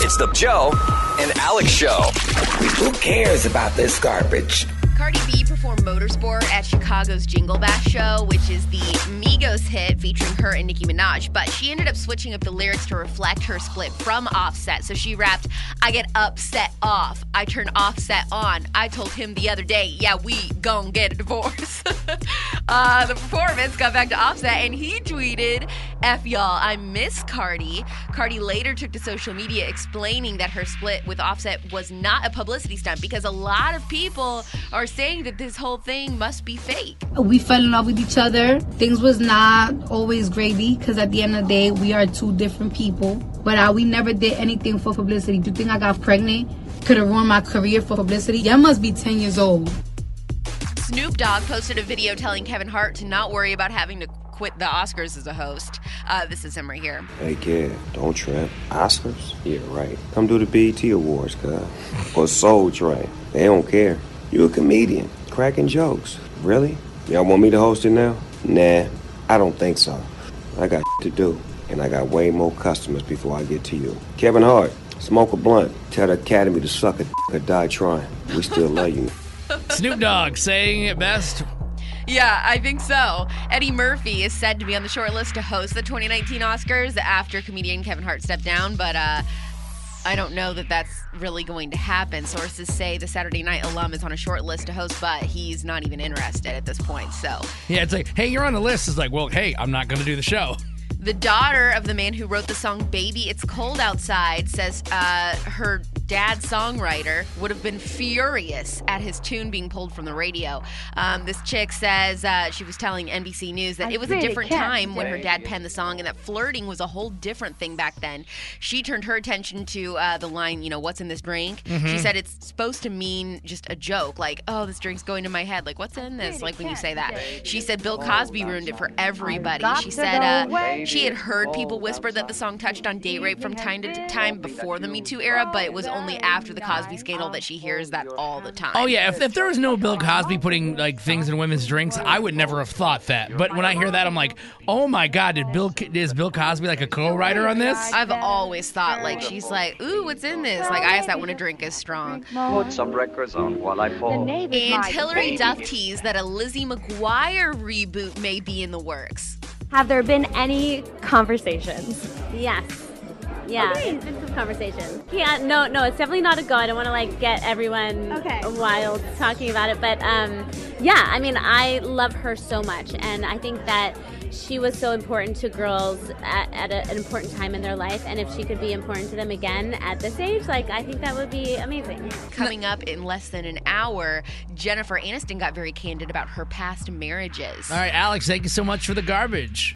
It's the Joe and Alex Show. Who cares about this garbage? Cardi B performed Motorsport at Chicago's Jingle Bash show, which is the Migos hit featuring her and Nicki Minaj. But she ended up switching up the lyrics to reflect her split from Offset. So she rapped, I get upset off. I turn Offset on. I told him the other day, yeah, we gon' get a divorce. The performance got back to Offset, and he tweeted, F y'all, I miss Cardi. Cardi later took to social media explaining that her split with Offset was not a publicity stunt because a lot of people are saying that this whole thing must be fake. We fell in love with each other. Things was not always gravy because at the end of the day, we are two different people. But we never did anything for publicity. Do you think I got pregnant? Could have ruined my career for publicity? Y'all must be 10 years old. Snoop Dogg posted a video telling Kevin Hart to not worry about having to quit the Oscars as a host. This is him right here. Hey kid, don't trip. Oscars? Yeah, right. Come do the BET Awards, cuz. Or Soul Train. They don't care. You a comedian, cracking jokes. Really? Y'all want me to host it now? Nah, I don't think so. I got to do, and I got way more customers before I get to you. Kevin Hart, smoke a blunt. Tell the Academy to suck a or die trying. We still love you. Snoop Dogg saying it best. Yeah, I think so. Eddie Murphy is said to be on the short list to host the 2019 Oscars after comedian Kevin Hart stepped down, but I don't know that that's really going to happen. Sources say the Saturday Night alum is on a short list to host, but he's not even interested at this point. So yeah, it's like, hey, you're on the list. It's like, well, hey, I'm not going to do the show. The daughter of the man who wrote the song Baby It's Cold Outside says her dad's songwriter would have been furious at his tune being pulled from the radio. This chick says she was telling NBC News that it was a different time when her dad penned the song and that flirting was a whole different thing back then. She turned her attention to the line, you know, what's in this drink? Mm-hmm. She said it's supposed to mean just a joke, like, oh, this drink's going to my head. Like, what's in this? Like when you say that. She said Bill Cosby ruined it for everybody. She said she had heard people whisper that the song touched on date rape from time to time before the Me Too era, but it was only after the Cosby scandal that she hears that all the time. Oh, yeah. If there was no Bill Cosby putting like things in women's drinks, I would never have thought that. But when I hear that, I'm like, oh, my God, is Bill Cosby like a co-writer on this? I've always thought, like, she's like, ooh, what's in this? Like, I guess that when a drink is strong. Put some records on while I fall. And Hillary Duff teased that a Lizzie McGuire reboot may be in the works. Have there been any conversations? Yes. Yeah, there's been some conversations. Yeah, no, it's definitely not a go. I don't want to like get everyone wild talking about it, but yeah, I mean, I love her so much, and I think that she was so important to girls at an important time in their life, and if she could be important to them again at this age, like, I think that would be amazing. Coming up in less than an hour, Jennifer Aniston got very candid about her past marriages. All right, Alex, thank you so much for the garbage.